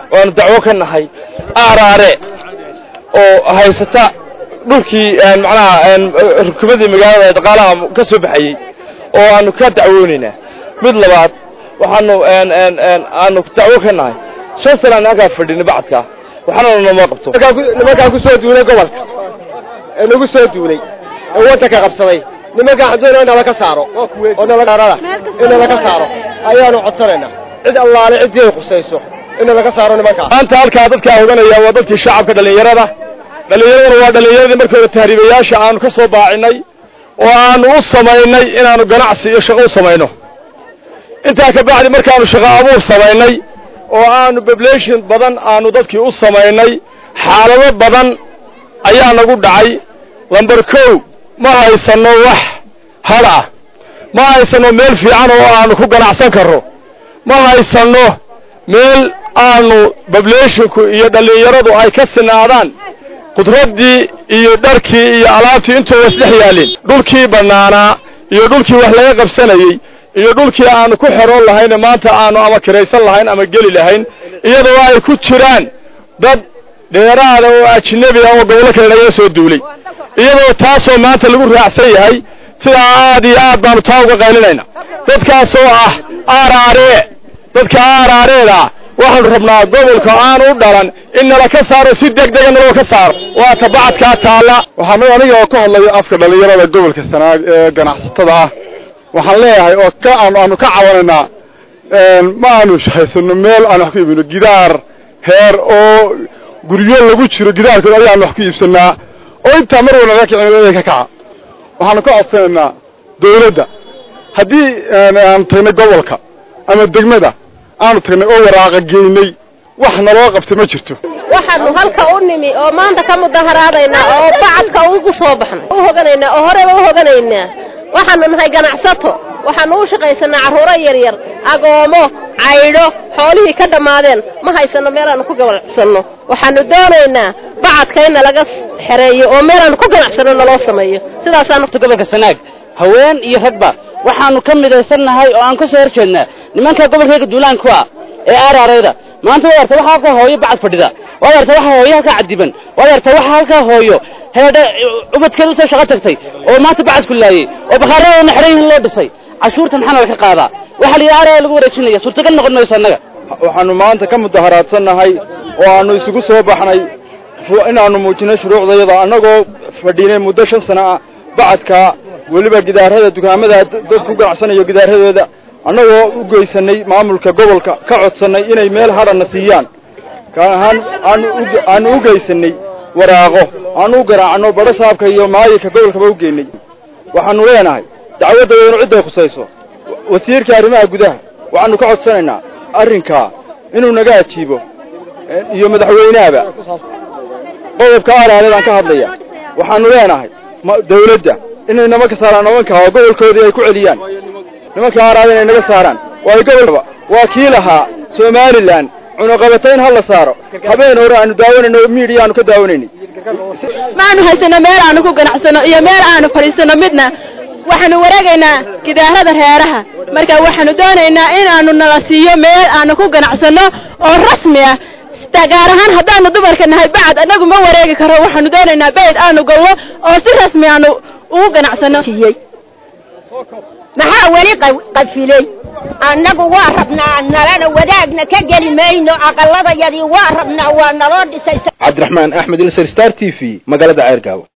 وأنا دعوة كنهاي أعراري أو هايستا dhulkii macnaha rukubadii magaalada dhaqaalaha ka soo baxay oo aanu ka dacwoonina mid labaad waxaanu aanu dacwo ka nahay 5 sano anaga fadhino bacadka waxaana noo qabto nimanka ku soo duulay gobolka nagu soo duulay wadda ka qabsaday nimanka xadoona inala ka saaro oo nala qarada inala ka saaro ayaanu codsanayna cid allaale cid ay qusayso inala ka saaro nimanka anta halka dadka oganaya waa dadkii shacabka dhalinyarada waa dhalinyarada markii tahriibayaasha aanu ka soo baacinay oo aanu u sameeynay inaanu ganacsi iyo shaqo u sameeyno inta ka bacdi markaanu shaqo abuur sameeynay oo aanu population badan aanu dadkii u sameeynay xaalado badan ayaa nagu dhacay lambar 2 ma haysano wax hala ma haysano meel fiican oo aanu ku ganacsan karo ma haysano meel aanu populationku iyo dhalinyaradu ay ka sinaadaan qudradii iyo dharkii iyo alaabtii intuu wasdhex yaalin dhulkii banaana iyo dhulkii wax laga qabsanayay iyo dhulkii aanu ku xeroon lahayn maanta aanu ama kiraysan lahayn ama geli lahayn iyadoo ay ku jiraan dad dheeraad oo ajnabi ah oo gobolka kale laga soo duulay iyadoo taasoo maanta lagu raacsan yahay sida aad iyo aad baan taawga qaylinayna dadkaas oo ah aaraare dadka aaraareeda waxaan rabnaa gobolka aan u dhalan in la ka saaro si degdeg ah loo ka saaro waa tabacadka taala waxaan aniga ka hadlayo afka dhalinyarada gobolka Sanaag ee ganacsatada ah waxaan leeyahay oo aanu ka caawinayna ma aanu haysano meel aan wax ku iibino gidaar heer oo guryo lagu jiro gidaarka ayaan wax ku iibsanaa oo inta mar walba ka kaca waxaan ka codsanaynaa dawladda hadii aan tagno gobolka ama degmada aanu tagnay oo waraaqa geynay wax naloo qabtay ma jirto waxaanu halka u nimi oo maanta ka mudaharaadayna oo bacadka ugu soo baxnay oo hoganayna oo hore u hoganayna waxaanu nahay ganacsato waxaanu u shaqaysanaa caruuro yar yar agoomo caydho xoolihii ka dhamaadeen ma haysano meel aan ku ganacsano waxaanu doonaynaa bacadka in laga xareeyo oo meel aan ku ganacsano naloo sameeyo sidaas aan gobolka Sanaag haween iyo ragba waxaanu ka midaysanahay oo aan ka soo horjeednaa nimanka gobolka duulaanka ee aaraareeda maanta warta waxa ka hooyo bacad fadhida warta waxa hooyo ka cadiban warta waxa ka hooyo heeda ubadkeedu soo shaqo tagtay oo maanta bacad ku laayay oo bakhaarada xireen loo dhisay cashuurta maxaa laga qaadaa waxa la yiraahdaa lagu wareejinayaa suurtagal noqon mayso anaga waxaanu maanta ka mudaharaadsannahay oo aanu isugu soo baxnay inaanu muujino shuruucdayada anagoo fadhiinay muddo 5 sano ah bacadka waliba gidaarada dukaamada dadku ganacsanayo gidaaradooda annagoo u geysanay maamulka gobolka ka codsanay inay meel hadana siiyaan aanu u geysanay waraaqo aanu garaacno baro saabka iyo maayilka gobolka ba u geynay waxaanu leenahay dacwadda inuu cid ay khusayso wasiirka arrimaha gudaha waxaanu ka codsanaynaa arrinka inuu naga ajiibo iyo madaxweynaha qodobka aaraareedan ka hadlaya waxaanu leenahay dawladda inay nama ka saaraan nimanka gobolkoodii ay ku celiyaan nimanka aaraareed inay naga saaraan waa gobolba waa kiilaha Somaliland cunaqabatayn hal la saaro habeen hore aanu daawanayno media aanu ka daawanayni maanu haysana meel aanu ku ganacsano iyo meel aanu fariisano midna waxaanu wareegaynaa gidaarada reeraha marka waxaanu doonaynaa in aanu nala siiyo meel aanu ku ganacsano oo rasmi ah gaar ahaan haddaanu dumarka nahay bacad anagu ma wareegi karo waxaanu doonaynaa beed aanu gollo oo si rasmi aanu ugu ganacsano maxaa wali qafilay annagu waa rabnaa nalana wadaagna ka gali mayno aqalladayadii waa rabnaa waa naloo dhisay Cabdiraxmaan Axmed Star TV magaalada Ceergaawo.